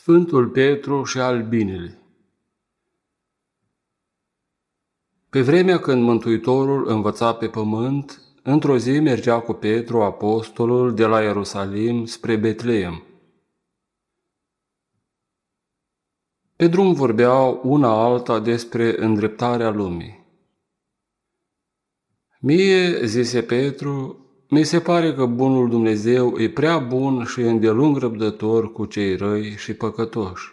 Sfântul Petru și albinele. Pe vremea când Mântuitorul învăța pe pământ, într-o zi mergea cu Petru, apostolul, de la Ierusalim spre Betleem. Pe drum vorbeau una alta despre îndreptarea lumii. Mie, zise Petru, mi se pare că bunul Dumnezeu e prea bun și îndelung răbdător cu cei răi și păcătoși.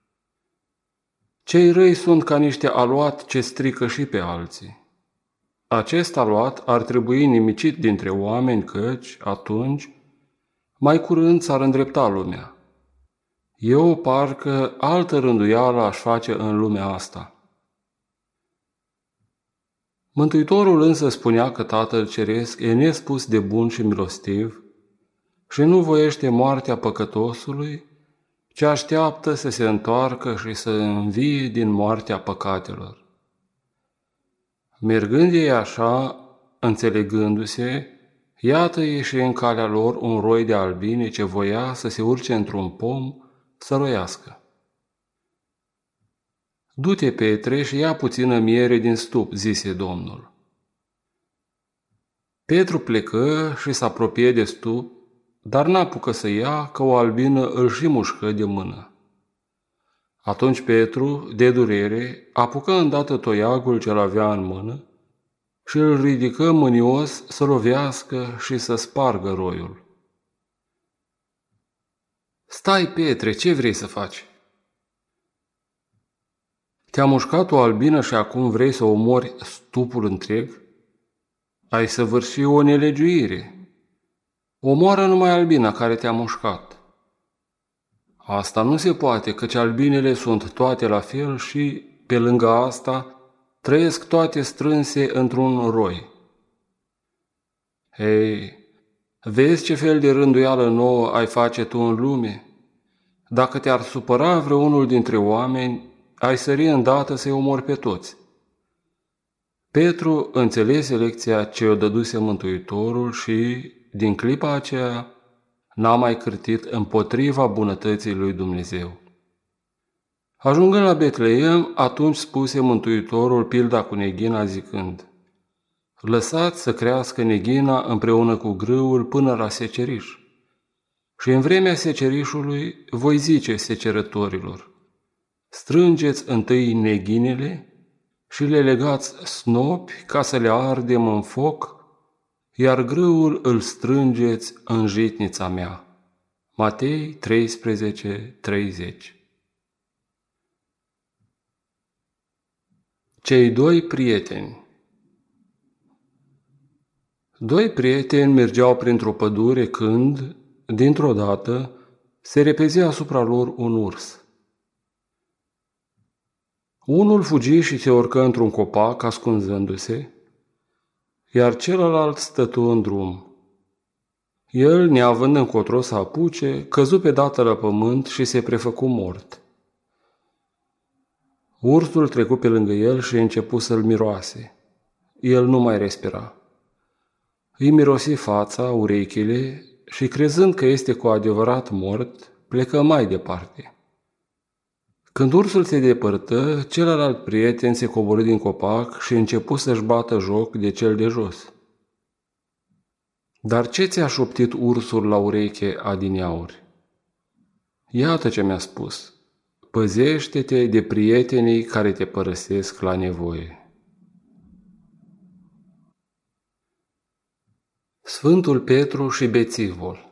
Cei răi sunt ca niște aluat ce strică și pe alții. Acest aluat ar trebui nimicit dintre oameni căci, atunci, mai curând s-ar îndrepta lumea. Eu parcă altă rânduială aș face în lumea asta. Mântuitorul însă spunea că Tatăl Ceresc e nespus de bun și milostiv și nu voiește moartea păcătosului, ci așteaptă să se întoarcă și să învie din moartea păcatelor. Mergând ei așa, înțelegându-se, iată ieși în calea lor un roi de albine ce voia să se urce într-un pom să roiască. Du-te, Petre, și ia puțină miere din stup, zise Domnul. Petru plecă și se apropie de stup, dar n-apucă să ia, că o albină îl și mușcă de mână. Atunci Petru, de durere, apucă îndată toiagul ce-l avea în mână și îl ridică mânios să lovească și să spargă roiul. Stai, Petre, ce vrei să faci? Te-a mușcat o albină și acum vrei să omori stupul întreg? Ai săvârși o nelegiuire. Omoară numai albina care te-a mușcat. Asta nu se poate, căci albinele sunt toate la fel și, pe lângă asta, trăiesc toate strânse într-un roi. Hei, vezi ce fel de rânduială nouă ai face tu în lume? Dacă te-ar supăra vreunul dintre oameni, ai sări îndată să-i omori pe toți. Petru înțelese lecția ce o dăduse Mântuitorul și, din clipa aceea, n-a mai cârtit împotriva bunătății lui Dumnezeu. Ajungând la Betleem, atunci spuse Mântuitorul pilda cu neghina zicând: lăsați să crească neghina împreună cu grâul până la seceriș. Și în vremea secerișului voi zice secerătorilor: strângeți întâi neghinele și le legați snopi ca să le ardem în foc, iar grâul îl strângeți în jitnița mea. Matei 13:30. Cei doi prieteni. Doi prieteni mergeau printr-o pădure când, dintr-o dată, se repezi asupra lor un urs. Unul fugi și se urcă într-un copac ascunzându-se, iar celălalt stătu în drum. El, neavând încotro să apuce, căzu pe dată la pământ și se prefăcu mort. Ursul trecu pe lângă el și începu să-l miroase. El nu mai respira. Îi mirosi fața, urechile și, crezând că este cu adevărat mort, plecă mai departe. Când ursul se depărtă, celălalt prieten se coborî din copac și începu să-și bată joc de cel de jos. Dar ce ți-a șoptit ursul la ureche adineauri? Iată ce mi-a spus: păzește-te de prietenii care te părăsesc la nevoie. Sfântul Petru și bețivul.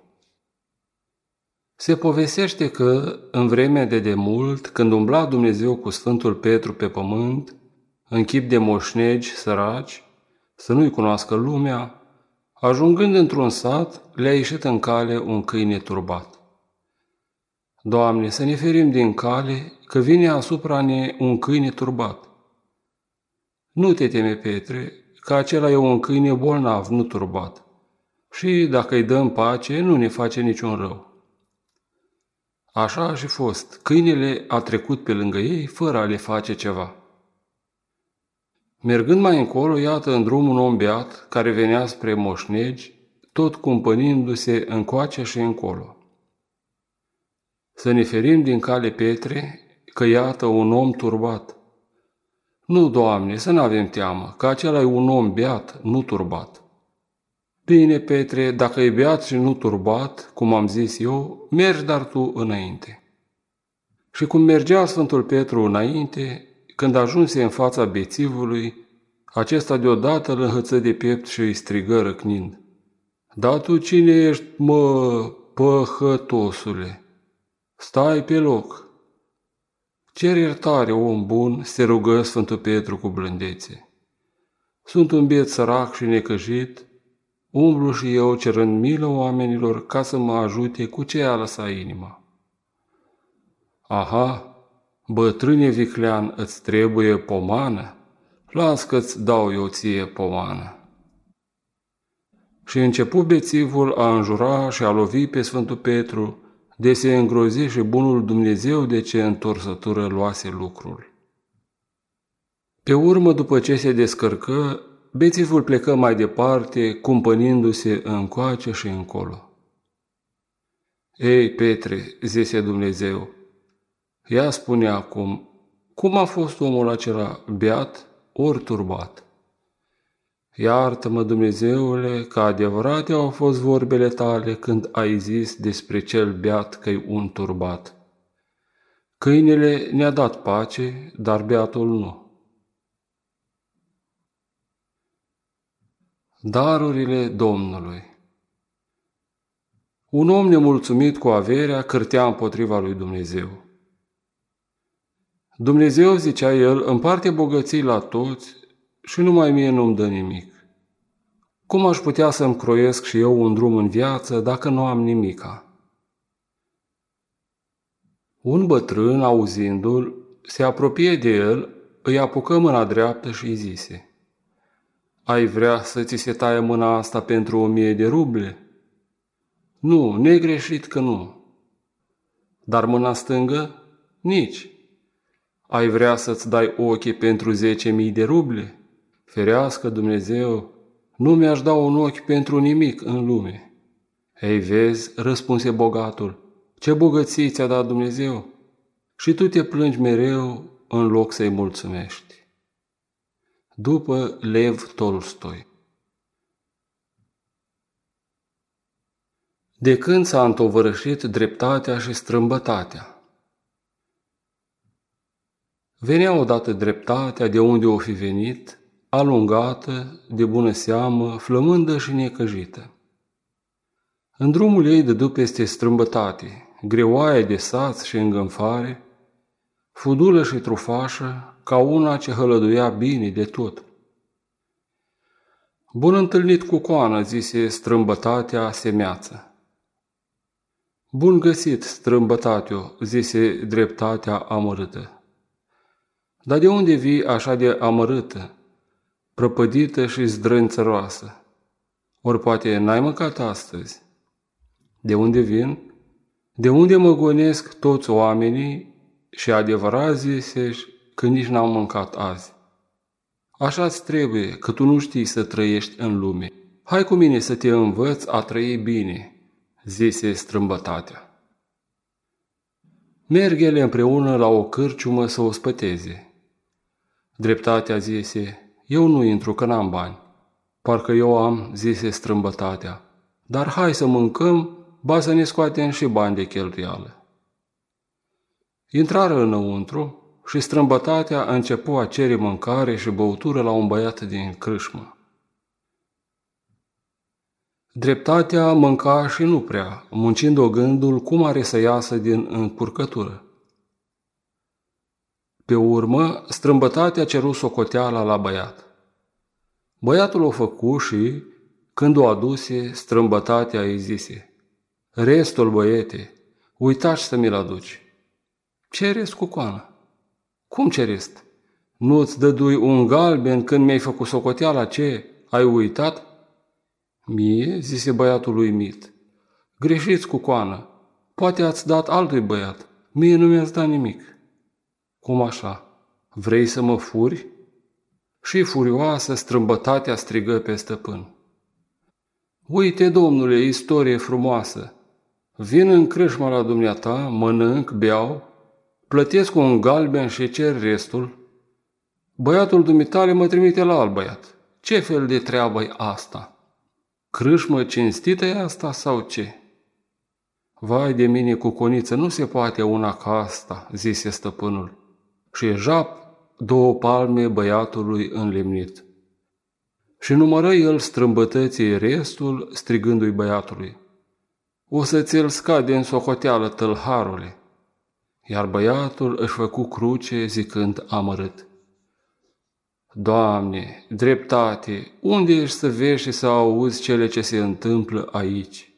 Se povestește că, în vremea de demult, când umbla Dumnezeu cu Sfântul Petru pe pământ, în chip de moșnegi săraci, să nu-i cunoască lumea, ajungând într-un sat, le-a ieșit în cale un câine turbat. Doamne, să ne ferim din cale, că vine asupra ne un câine turbat. Nu te teme, Petre, că acela e un câine bolnav, nu turbat. Și dacă îi dăm pace, nu ne face niciun rău. Așa a și fost. Câinele a trecut pe lângă ei fără a le face ceva. Mergând mai încolo, iată în drum un om beat care venea spre moșnegi, tot cumpănindu-se încoace și încolo. Să ne ferim din cale, Petre, că iată un om turbat. Nu, Doamne, să n-avem teamă, că acela e un om beat, nu turbat. Bine, Petre, dacă e beat și nu turbat, cum am zis eu, mergi dar tu înainte. Și cum mergea Sfântul Petru înainte, când ajunse în fața bețivului, acesta deodată îl înhăță de piept și îi strigă răcnind: „Da tu cine ești, mă, păhătosule? Stai pe loc!” „Cer iertare, om bun,” se rugă Sfântul Petru cu blândețe. „Sunt un biet sărac și necăjit, umblu și eu cerând milă oamenilor ca să mă ajute cu ce a lăsat inima.” „Aha, bătrâne viclean, îți trebuie pomană? Las că-ți dau eu ție pomană.” Și începu bețivul a înjura și a lovi pe Sfântul Petru, de se îngrozi și bunul Dumnezeu de ce întorsătură luase lucrul. Pe urmă, după ce se descărcă, bețivul plecă mai departe, cumpănindu-se încoace și încolo. „Ei, Petre,” zise Dumnezeu, „ia spune acum, cum a fost omul acela, beat ori turbat?” „Iartă-mă, Dumnezeule, că adevărate au fost vorbele tale când ai zis despre cel beat că-i un turbat. Câinele ne-a dat pace, dar beatul nu.” Darurile Domnului. Un om nemulțumit cu averea cârtea împotriva lui Dumnezeu. Dumnezeu, zicea el, împarte bogății la toți și numai mie nu-mi dă nimic. Cum aș putea să-mi croiesc și eu un drum în viață dacă nu am nimica? Un bătrân, auzindu-l, se apropie de el, îi apucă mâna dreaptă și îi zise: „Ai vrea să ți se taie mâna asta pentru 1000 de ruble?” „Nu, negreșit că nu.” „Dar mâna stângă?” „Nici.” „Ai vrea să-ți dai ochii pentru 10.000 de ruble?” „Ferească Dumnezeu, nu mi-aș da un ochi pentru nimic în lume.” „Ei, vezi,” răspunse bogatul, „ce bogății ți-a dat Dumnezeu și tu te plângi mereu în loc să-i mulțumești.” După Lev Tolstoi. De când s-a întovărășit dreptatea și strâmbătatea? Venea odată dreptatea, de unde o fi venit, alungată, de bună seamă, flămândă și necăjită. În drumul ei dădu peste strâmbătate, greoaie de saț și îngânfare, fudulă și trufașă, ca una ce hălăduia bine de tot. „Bun întâlnit cu coană,” zise strâmbătatea semeață. „Bun găsit, strâmbătateo,” zise dreptatea amărâtă. „Dar de unde vii așa de amărâtă, prăpădită și zdrânțăroasă? Ori poate n-ai mâncat astăzi?” „De unde vin? De unde mă gonesc toți oamenii și adevărat zisești că nici n-am mâncat azi. Așa-ți trebuie, că tu nu știi să trăiești în lume. Hai cu mine să te învăț a trăi bine,” zise strâmbătatea. Merg ele împreună la o cârciumă să o spăteze. Dreptatea zise: „Eu nu intru, că n-am bani.” „Parcă eu am,” zise strâmbătatea, „dar hai să mâncăm, ba să ne scoatem și bani de cheltuială.” Intrară înăuntru și strâmbătatea începu a cere mâncare și băutură la un băiat din crâșmă. Dreptatea mânca și nu prea, muncind-o gândul cum are să iasă din încurcătură. Pe urmă, strâmbătatea ceru socoteala la băiat. Băiatul o făcu și, când o aduse, strâmbătatea îi zise: „Restul, băiete, uitași să mi-l aduci.” „Ce rest, cucoană?” „Cum ce rest? Nu-ți dădui un galben când mi-ai făcut socoteala, ce? Ai uitat?” „Mie?” zise băiatul uimit. „Greșiți, cucoană, poate ați dat altui băiat, mie nu mi-ați dat nimic.” „Cum așa? Vrei să mă furi?” Și furioasă, strâmbătatea strigă pe stăpân: „Uite, domnule, istorie frumoasă! Vin în crâșma la dumneata, mănânc, beau, plătesc un galben și cer restul. Băiatul dumitale mă trimite la alt băiat. Ce fel de treabă-i asta? Crâșmă cinstită e asta sau ce? Vai de mine, cuconiță, nu se poate una ca asta, zise stăpânul. Și jap 2 palme băiatului înlemnit. Și numără el strâmbătății restul, strigându-i băiatului: O să ți-l scade în socoteală, tâlharule. Iar băiatul își făcu cruce zicând amărât: Doamne, dreptate, unde ești să vezi și să auzi cele ce se întâmplă aici?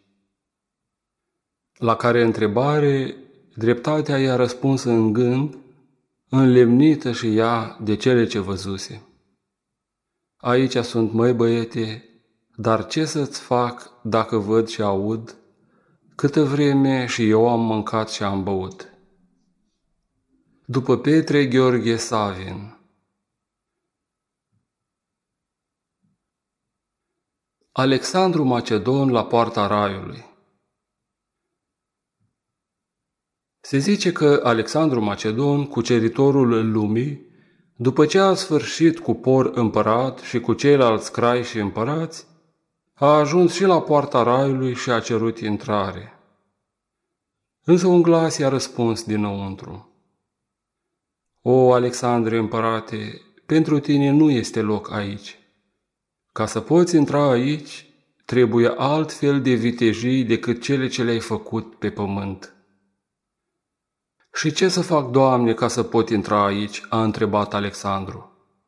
La care întrebare, dreptatea i-a răspuns în gând, înlemnită și ea de cele ce văzuse. Aici sunt, măi băiete, dar ce să-ți fac dacă văd și aud, câtă vreme și eu am mâncat și am băut. După Petre Gheorghe Savin. Alexandru Macedon la poarta raiului. Se zice că Alexandru Macedon, cuceritorul lumii, după ce a sfârșit cu Por împărat și cu ceilalți crai și împărați, a ajuns și la poarta raiului și a cerut intrare. Însă un glas i-a răspuns dinăuntru: O, Alexandre împărate, pentru tine nu este loc aici. Ca să poți intra aici, trebuie altfel de vitejii decât cele ce le-ai făcut pe pământ. Și ce să fac, Doamne, ca să pot intra aici? A întrebat Alexandru.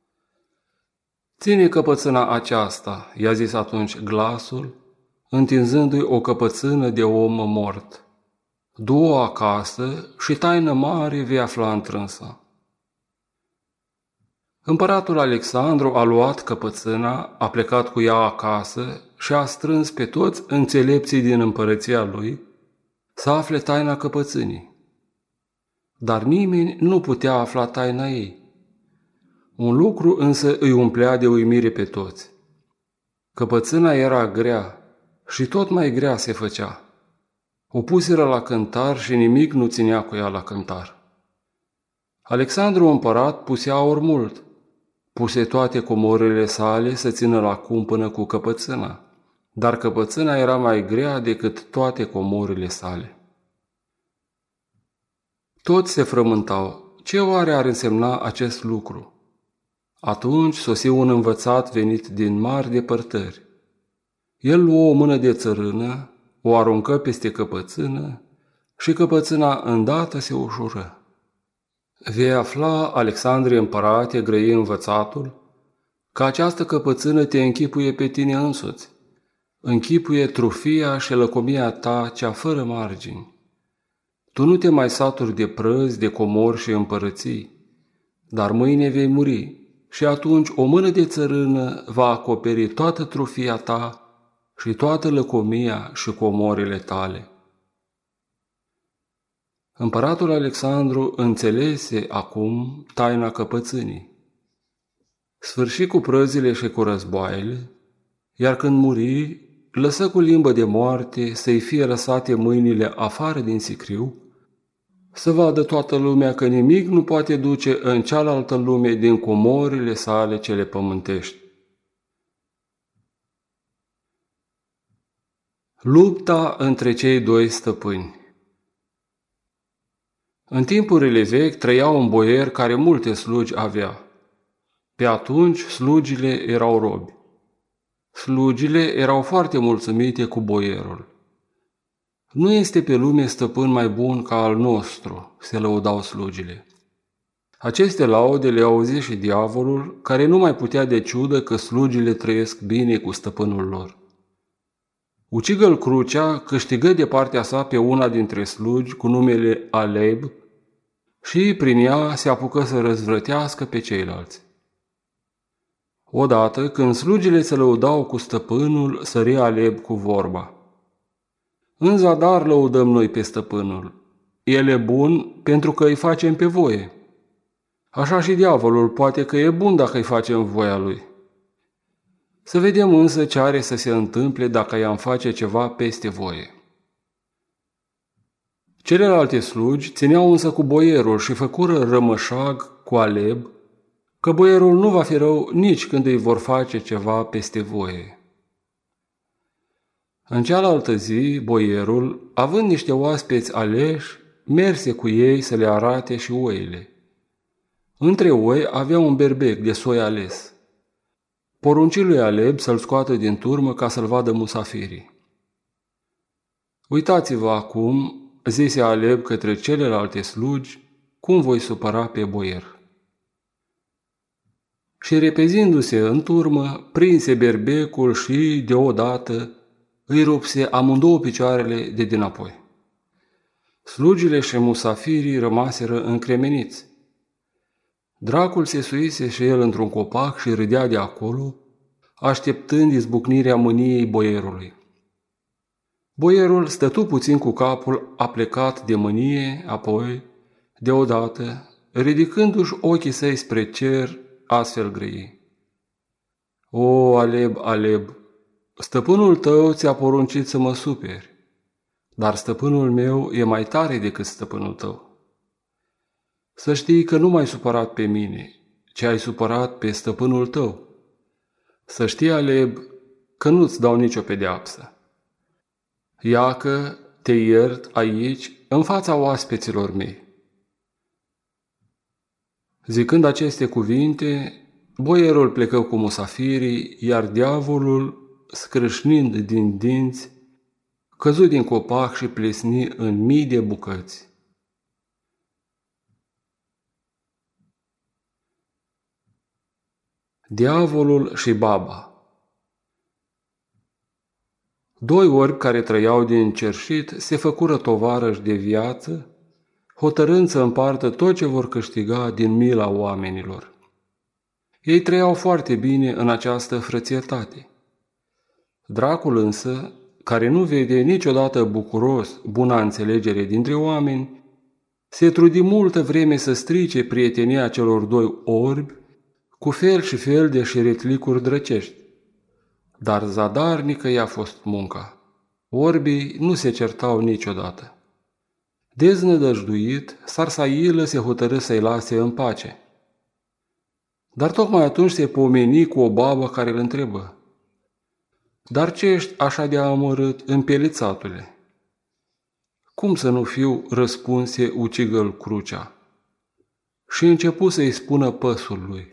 Ține căpățâna aceasta, i-a zis atunci glasul, întinzându-i o căpățână de om mort. Du-o acasă și taină mare vei afla întrânsă. Împăratul Alexandru a luat căpățâna, a plecat cu ea acasă și a strâns pe toți înțelepții din împărăția lui să afle taina căpățânii. Dar nimeni nu putea afla taina ei. Un lucru însă îi umplea de uimire pe toți. Căpățâna era grea și tot mai grea se făcea. O puseră la cântar și nimic nu ținea cu ea la cântar. Alexandru împărat puse aur mult, puse toate comorile sale să țină la cumpănă cu căpățâna, dar căpățâna era mai grea decât toate comorile sale. Toți se frământau. Ce oare ar însemna acest lucru? Atunci sosi un învățat venit din mari depărtări. El luă o mână de țărână, o aruncă peste căpățână și căpățâna îndată se ușură. Vei afla, Alexandre împărate, grăi învățatul, că această căpățână te închipuie pe tine însuți, închipuie trufia și lăcomia ta cea fără margini. Tu nu te mai saturi de prăzi, de comori și împărății, dar mâine vei muri și atunci o mână de țărână va acoperi toată trufia ta și toată lăcomia și comorile tale. Împăratul Alexandru înțelese acum taina căpățânii. Sfârși cu prăzile și cu războaiele, iar când muri, lăsă cu limbă de moarte să-i fie lăsate mâinile afară din sicriu, să vadă toată lumea că nimic nu poate duce în cealaltă lume din comorile sale cele pământești. Lupta între cei 2 stăpâni. În timpurile vechi trăia un boier care multe slugi avea. Pe atunci slugile erau robi. Slugile erau foarte mulțumite cu boierul. Nu este pe lume stăpân mai bun ca al nostru, se lăudau slugile. Aceste laude le auzi și diavolul, care nu mai putea de ciudă că slugile trăiesc bine cu stăpânul lor. Ucigăl Crucea câștigă de partea sa pe una dintre slugi cu numele Aleb și prin ea se apucă să răzvrătească pe ceilalți. Odată, când slugile se lăudau cu stăpânul, sări Aleb cu vorba: În zadar lăudăm noi pe stăpânul. El e bun pentru că îi facem pe voie. Așa și diavolul poate că e bun dacă îi facem voia lui. Să vedem însă ce are să se întâmple dacă i-am face ceva peste voie. Celelalte slugi țineau însă cu boierul și făcură rămășag cu Aleb, că boierul nu va fi rău nici când îi vor face ceva peste voie. În cealaltă zi, boierul, având niște oaspeți aleși, merse cu ei să le arate și oile. Între oi avea un berbec de soi ales. Porunci lui Aleb să-l scoată din turmă ca să-l vadă musafirii. Uitați-vă acum, zise Aleb către celelalte slugi, cum voi supăra pe boier. Și repezindu-se în turmă, prinse berbecul și, deodată, îi rupse amândouă picioarele de dinapoi. Slugile și musafirii rămaseră încremeniți. Dracul se suise și el într-un copac și râdea de acolo, așteptând izbucnirea mâniei boierului. Boierul stătu puțin cu capul aplecat de mânie, apoi, deodată, ridicându-și ochii săi spre cer, astfel grăi: O, Aleb, Aleb, stăpânul tău ți-a poruncit să mă superi, dar stăpânul meu e mai tare decât stăpânul tău. Să știi că nu m-ai supărat pe mine, ci ai supărat pe stăpânul tău. Să știi, Aleb, că nu-ți dau nicio pedeapsă. Iacă te iert aici, în fața oaspeților mei. Zicând aceste cuvinte, boierul plecă cu musafirii, iar diavolul, scrâșnind din dinți, căzu din copac și plesni în mii de bucăți. Diavolul și baba. Doi orbi care trăiau din cerșit se făcură tovarăși de viață, hotărând să împartă tot ce vor câștiga din mila oamenilor. Ei trăiau foarte bine în această frățietate. Dracul însă, care nu vede niciodată bucuros buna înțelegere dintre oameni, se trudi multă vreme să strice prietenia celor doi orbi cu fel și fel de șiretlicuri drăcești. Dar zadarnică i-a fost munca. Orbii nu se certau niciodată. Deznădăjduit, Sarsailă se hotărâ să-i lase în pace. Dar tocmai atunci se pomeni cu o babă care îl întrebă: Dar ce ești așa de amărât, împielițatule? Cum să nu fiu, răspunse ucigăl crucea. Și începu să-i spună păsului: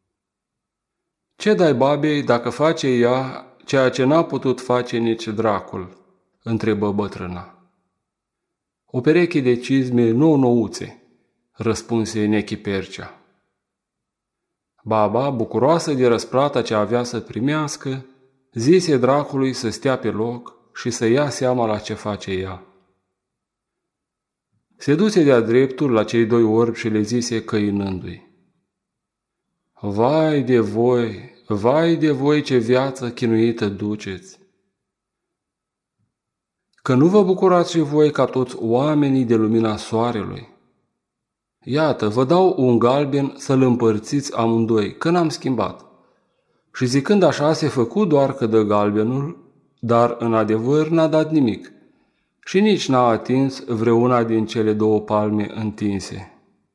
Ce dai babei dacă face ea ceea ce n-a putut face nici dracul? Întrebă bătrâna. O pereche de cizme nou-nouțe, răspunse Nechipercea. Baba, bucuroasă de răsplata ce avea să primească, zise dracului să stea pe loc și să ia seama la ce face ea. Se duse de-a dreptul la cei doi orbi și le zise căinându-i: Vai de voi ce viață chinuită duceți! Că nu vă bucurați și voi ca toți oamenii de lumina soarelui. Iată, vă dau un galben să-l împărțiți amândoi, că n-am schimbat. Și zicând așa, se făcu doar că dă galbenul, dar în adevăr n-a dat nimic și nici n-a atins vreuna din cele două palme întinse.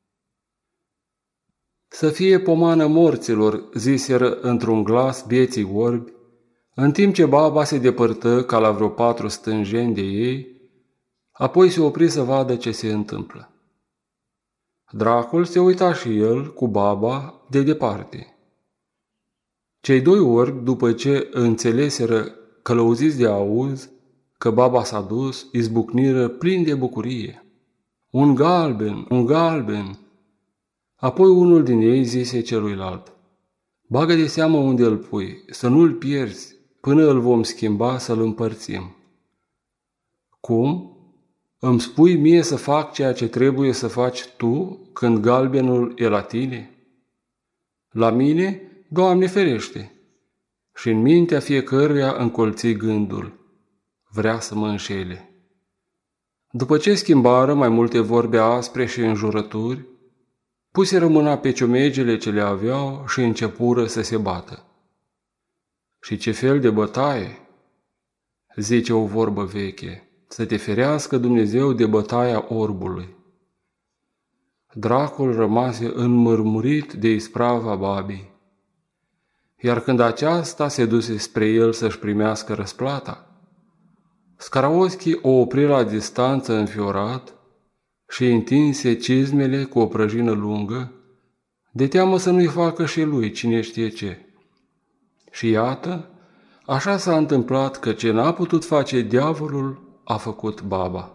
Să fie pomană morților, ziseră într-un glas bieții orbi, în timp ce baba se depărtă ca la vreo 4 stânjeni de ei, apoi se opri să vadă ce se întâmplă. Dracul se uita și el, cu baba, de departe. Cei doi orbi, după ce înțeleseră, călăuziți de auz, că baba s-a dus, izbucniră plini de bucurie. Un galben, un galben! Apoi unul din ei zise celuilalt: Bagă de seamă unde îl pui, să nu-l pierzi, până îl vom schimba să-l împărțim. Cum? Îmi spui mie să fac ceea ce trebuie să faci tu când galbenul e la tine? La mine, Doamne ferește! Și în mintea fiecăruia încolți gândul: vrea să mă înșele. După ce schimbară mai multe vorbe aspre și înjurături, puseră mâna pe ciumegele ce le aveau și începură să se bată. Și ce fel de bătaie? Zice o vorbă veche: să te ferească Dumnezeu de bătaia orbului. Dracul rămase înmărmurit de isprava babei, iar când aceasta se duse spre el să-și primească răsplata, Scaraoschi o opri la distanță înfiorat și întinse cizmele cu o prăjină lungă, de teamă să nu-i facă și lui cine știe ce. Și iată, așa s-a întâmplat că ce n-a putut face diavolul a făcut baba.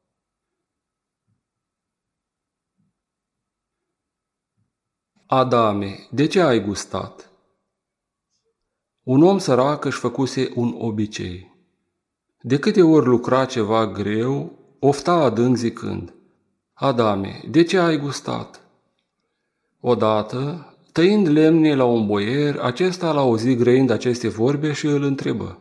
Adame, de ce ai gustat? Un om sărac își făcuse un obicei. De câte ori lucra ceva greu, ofta adânc zicând: Adame, de ce ai gustat? Odată, tăind lemne la un boier, acesta l-a auzit grăind aceste vorbe și îl întrebă: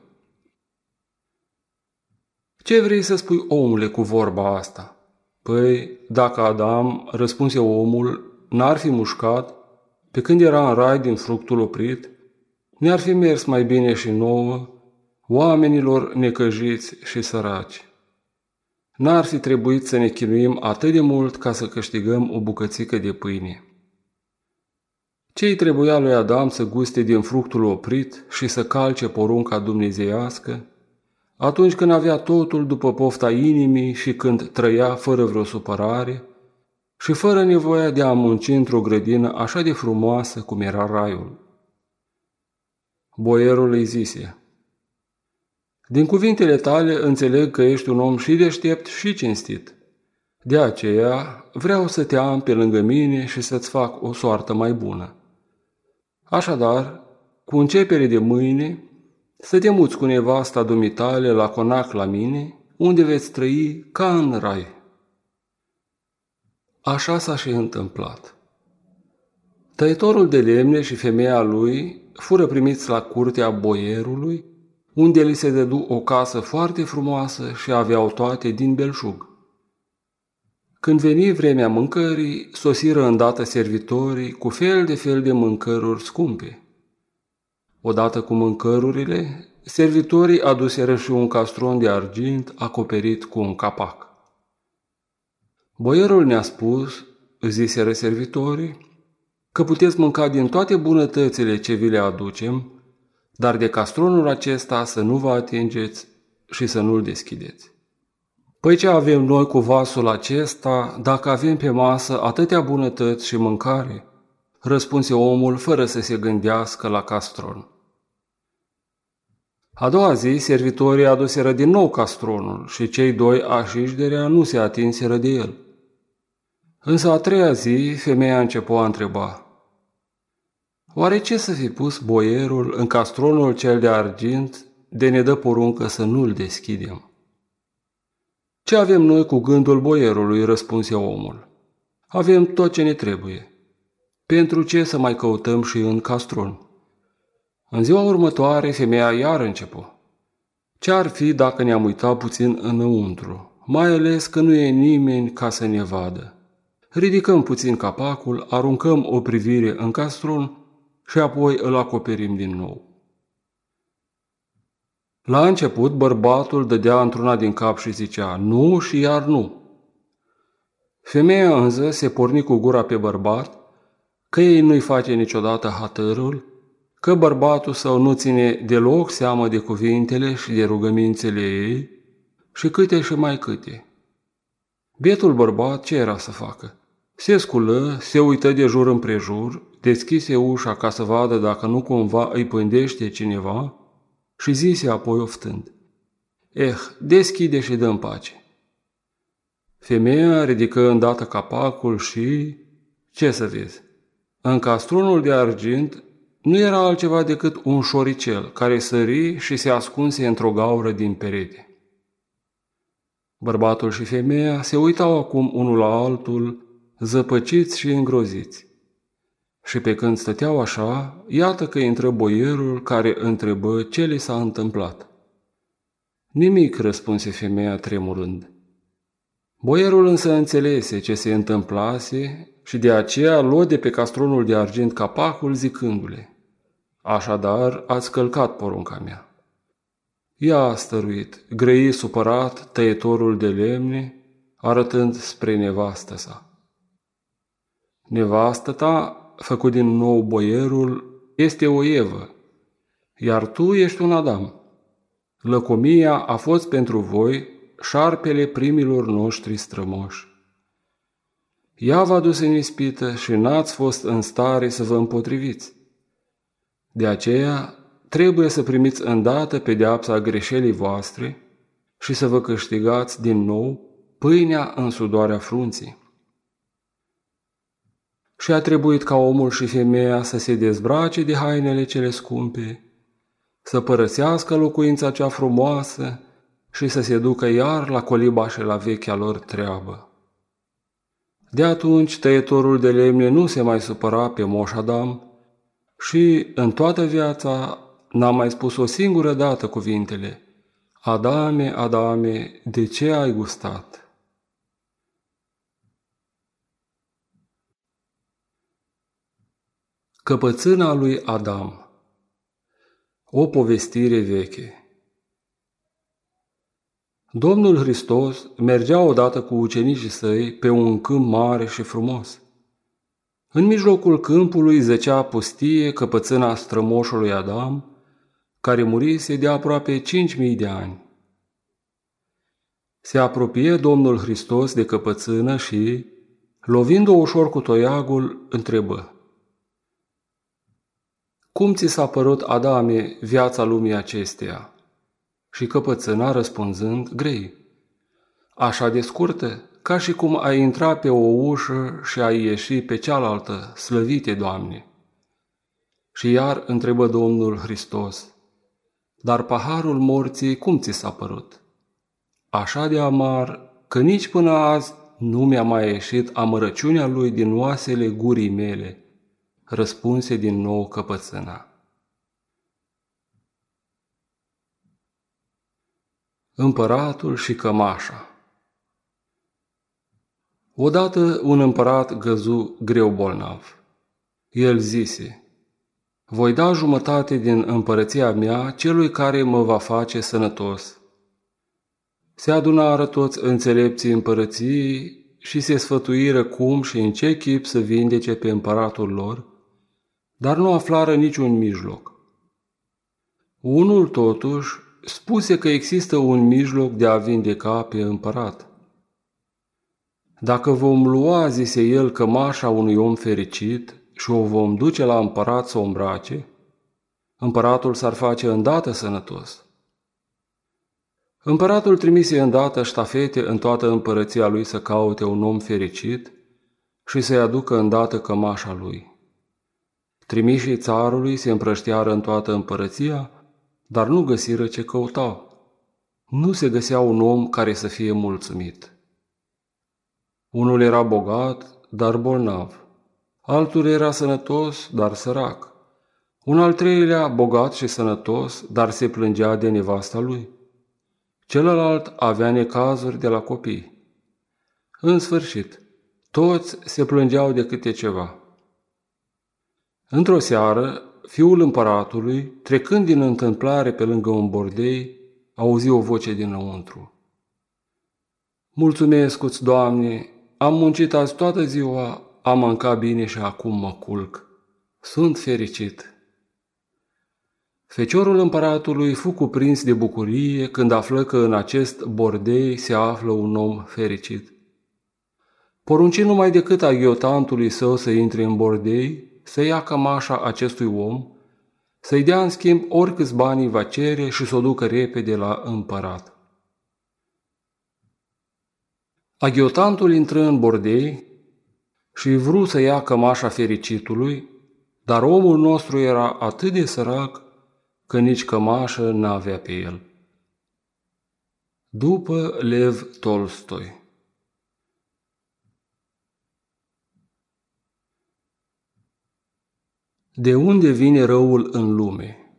Ce vrei să spui, omule, cu vorba asta? Păi, dacă Adam, răspunse omul, n-ar fi mușcat, pe când era în rai din fructul oprit, ne-ar fi mers mai bine și nouă, oamenilor necăjiți și săraci. N-ar fi trebuit să ne chinuim atât de mult ca să câștigăm o bucățică de pâine. Ce-i trebuia lui Adam să guste din fructul oprit și să calce porunca dumnezeiască, atunci când avea totul după pofta inimii și când trăia fără vreo supărare și fără nevoia de a munci într-o grădină așa de frumoasă cum era raiul? Boierul îi zise: Din cuvintele tale înțeleg că ești un om și deștept și cinstit. De aceea vreau să te am pe lângă mine și să-ți fac o soartă mai bună. Așadar, cu începere de mâine, să te muți cu nevasta dumitale la conac la mine, unde veți trăi ca în rai. Așa s-a și întâmplat. Tăitorul de lemne și femeia lui fură primiți la curtea boierului, unde li se dădu o casă foarte frumoasă și aveau toate din belșug. Când veni vremea mâncării, sosiră îndată servitorii cu fel de mâncăruri scumpe. Odată cu mâncărurile, servitorii aduseră și un castron de argint acoperit cu un capac. Boierul ne-a spus, ziseră servitorii, că puteți mânca din toate bunătățile ce vi le aducem, dar de castronul acesta să nu vă atingeți și să nu-l deschideți. Păi ce avem noi cu vasul acesta, dacă avem pe masă atâtea bunătăți și mâncare? Răspunse omul fără să se gândească la castron. A doua zi, servitorii aduseră din nou castronul și cei doi așișderea nu se atinseră de el. Însă a treia zi, femeia începu a întreba: Oare ce să fi pus boierul în castronul cel de argint de ne dă poruncă să nu-l deschidem? Ce avem noi cu gândul boierului, răspunse omul. Avem tot ce ne trebuie. Pentru ce să mai căutăm și în castron? În ziua următoare, femeia iar începu: Ce-ar fi dacă ne-am uitat puțin înăuntru, mai ales că nu e nimeni ca să ne vadă? Ridicăm puțin capacul, aruncăm o privire în castron și apoi îl acoperim din nou. La început, bărbatul dădea într-una din cap și zicea: Nu și iar nu. Femeia însă se porni cu gura pe bărbat, că ei nu-i face niciodată hatărul, că bărbatul său nu ține deloc seamă de cuvintele și de rugămințele ei și câte și mai câte. Bietul bărbat ce era să facă? Se sculă, se uită de jur împrejur, deschise ușa ca să vadă dacă nu cumva îi pândește cineva și zise apoi oftând: deschide și dă-mi pace. Femeia ridică îndată capacul și, ce să vezi, în castronul de argint nu era altceva decât un șoricel care sări și se ascunse într-o gaură din perete. Bărbatul și femeia se uitau acum unul la altul, zăpăciți și îngroziți. Și pe când stăteau așa, iată că intră boierul care întrebă ce li s-a întâmplat. Nimic, răspunse femeia tremurând. Boierul însă înțelese ce se întâmplase și de aceea luă de pe castronul de argint capacul zicându-le: Așadar ați călcat porunca mea. Ea a stăruit, grăi supărat tăietorul de lemne, arătând spre nevastă sa. Nevastă ta, făcut din nou boierul, este o Evă, iar tu ești un Adam. Lăcomia a fost pentru voi șarpele primilor noștri strămoși. Ea v-a dus în ispită și n-ați fost în stare să vă împotriviți. De aceea trebuie să primiți îndată pedeapsa greșelii voastre și să vă câștigați din nou pâinea în sudoarea frunții. Și a trebuit ca omul și femeia să se dezbrace de hainele cele scumpe, să părăsească locuința cea frumoasă și să se ducă iar la coliba și la vechea lor treabă. De atunci tăietorul de lemne nu se mai supăra pe Moș Adam și în toată viața n-a mai spus o singură dată cuvintele: Adame, Adame, de ce ai gustat? Căpățâna lui Adam. O povestire veche. Domnul Hristos mergea odată cu ucenicii săi pe un câmp mare și frumos. În mijlocul câmpului zăcea pustie căpățâna strămoșului Adam, care murise de aproape 5.000 de ani. Se apropie Domnul Hristos de căpățână și, lovind-o ușor cu toiagul, întrebă: Cum ți s-a părut, Adame, viața lumii acesteia? Și căpățâna, răspunzând, grei: Așa de scurtă, ca și cum ai intra pe o ușă și ai ieși pe cealaltă, slăvite Doamne. Și iar întrebă Domnul Hristos: Dar paharul morții cum ți s-a părut? Așa de amar, că nici până azi nu mi-a mai ieșit amărăciunea lui din oasele gurii mele, răspunse din nou căpățâna. Împăratul și cămașa. Odată un împărat găzu greu bolnav. El zise: Voi da jumătate din împărăția mea celui care mă va face sănătos. Se adunară toți înțelepții împărăției și se sfătuiră cum și în ce chip să vindece pe împăratul lor, dar nu aflară niciun mijloc. Unul totuși spuse că există un mijloc de a vindeca pe împărat. Dacă vom lua, zise el, cămașa unui om fericit și o vom duce la împărat să o îmbrace, împăratul s-ar face îndată sănătos. Împăratul trimise îndată ștafete în toată împărăția lui să caute un om fericit și să-i aducă îndată cămașa lui. Trimișii țarului se împrăștiară în toată împărăția, dar nu găsiră ce căutau. Nu se găsea un om care să fie mulțumit. Unul era bogat, dar bolnav. Altul era sănătos, dar sărac. Un al treilea, bogat și sănătos, dar se plângea de nevasta lui. Celălalt avea necazuri de la copii. În sfârșit, toți se plângeau de câte ceva. Într-o seară, fiul împăratului, trecând din întâmplare pe lângă un bordei, auzi o voce dinăuntru: Mulțumesc-ți, Doamne, am muncit azi toată ziua, am mâncat bine și acum mă culc. Sunt fericit. Feciorul împăratului fu cuprins de bucurie când află că în acest bordei se află un om fericit. Porunci numai decât aghiotantului său să intre în bordei, să ia cămașa acestui om, să-i dea în schimb oricâți bani va cere și să o ducă repede la împărat. Aghiotantul intră în bordei și vrut să ia cămașa fericitului, dar omul nostru era atât de sărac că nici cămașă n-avea pe el. După Lev Tolstoi. De unde vine răul în lume?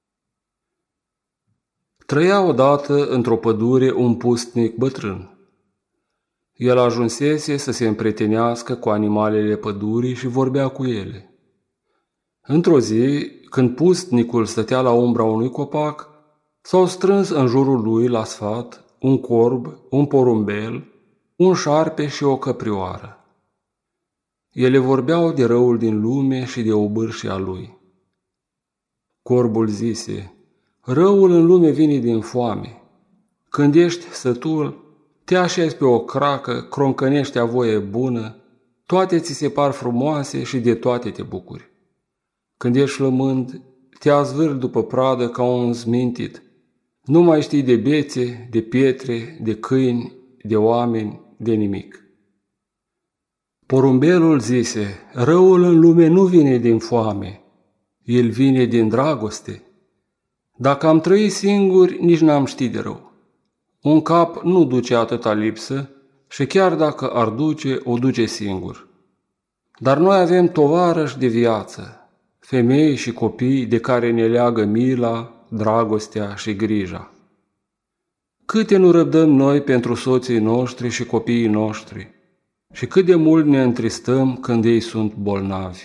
Trăia odată într-o pădure un pustnic bătrân. El ajunsese să se împrietenească cu animalele pădurii și vorbea cu ele. Într-o zi, când pustnicul stătea la umbra unui copac, S-au strâns în jurul lui la sfat un corb, un porumbel, un șarpe și o căprioară. Ele vorbeau de răul din lume și de obârșia lui. Corbul zise: răul în lume vine din foame. Când ești sătul, te așezi pe o cracă, croncănești a voie bună, toate ți se par frumoase și de toate te bucuri. Când ești flămând, te azvârli după pradă ca un zmintit. Nu mai știi de bețe, de pietre, de câini, de oameni, de nimic. Porumbelul zise: răul în lume nu vine din foame, el vine din dragoste. Dacă am trăit singuri, nici n-am ști de rău. Un cap nu duce atâta lipsă și chiar dacă ar duce, o duce singur. Dar noi avem tovarăși de viață, femei și copii de care ne leagă mila, dragostea și grija. Câte nu răbdăm noi pentru soții noștri și copiii noștri și cât de mult ne întristăm când ei sunt bolnavi.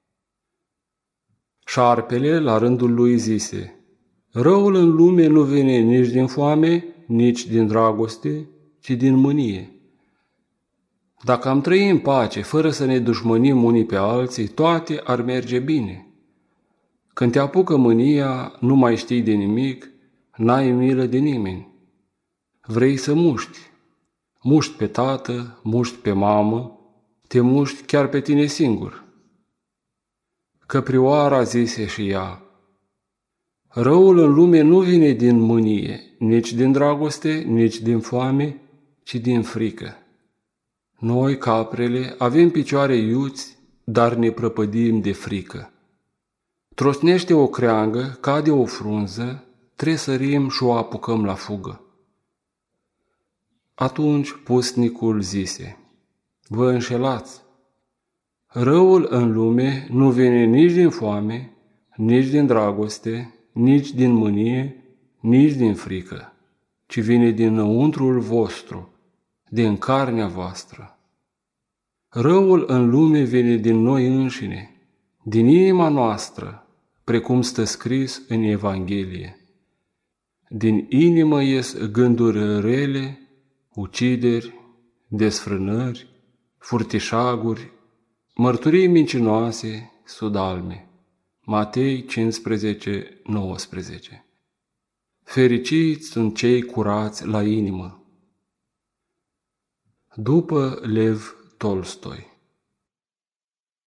Șarpele, la rândul lui, zise: răul în lume nu vine nici din foame, nici din dragoste, ci din mânie. Dacă am trăi în pace, fără să ne dușmănim unii pe alții, toate ar merge bine. Când te apucă mânia, nu mai știi de nimic, n-ai milă de nimeni. Vrei să muști. Muști pe tată, muști pe mamă, te muști chiar pe tine singur. Căprioara zise și ea: răul în lume nu vine din mânie, nici din dragoste, nici din foame, ci din frică. Noi, caprele, avem picioare iuți, dar ne prăpădim de frică. Trosnește o creangă, cade o frunză, tresărim și o apucăm la fugă. Atunci pusnicul zise: vă înșelați. Răul în lume nu vine nici din foame, nici din dragoste, nici din mânie, nici din frică, ci vine dinăuntrul vostru, din carnea voastră. Răul în lume vine din noi înșine, din inima noastră, precum stă scris în Evanghelie. Din inimă ies gânduri rele, ucideri, desfrânări, furtișaguri, mărturii mincinoase, sudalme. Matei 15:19. Fericiți sunt cei curați la inimă. După Lev Tolstoi.